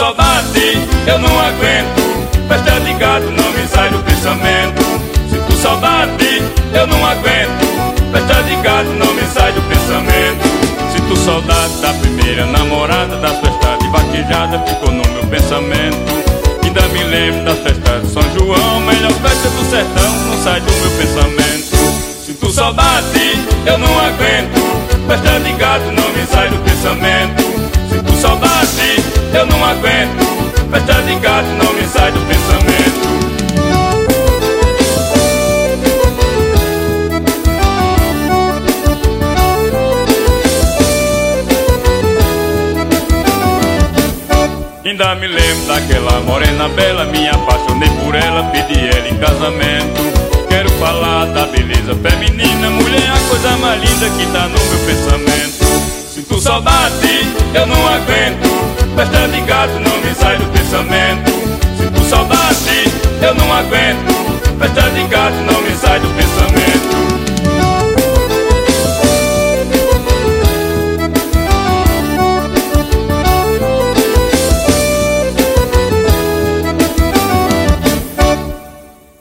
saudade, eu não aguento. Festa de gato não me sai do pensamento. Sinto saudade, eu não aguento. Festa de gato não me sai do pensamento. Sinto saudade da primeira namorada, das festas de vaquejada, ficou no meu pensamento. Ainda me lembro das festas de São João, melhor festa do sertão, não sai do meu pensamento. Sinto saudade, eu não aguento. Festa de gato não me sai do pensamento. Sinto saudade, eu não aguento. Festa de gato não me sai do pensamento. Ainda me lembro daquela morena bela, me apaixonei por ela, pedi ela em casamento. Quero falar da beleza feminina, mulher é a coisa mais linda que tá no meu pensamento. Sinto saudade, eu não aguento. Festa de gato não me sai do pensamento. Sinto saudade, eu não aguento. Festa de gato não me sai do pensamento.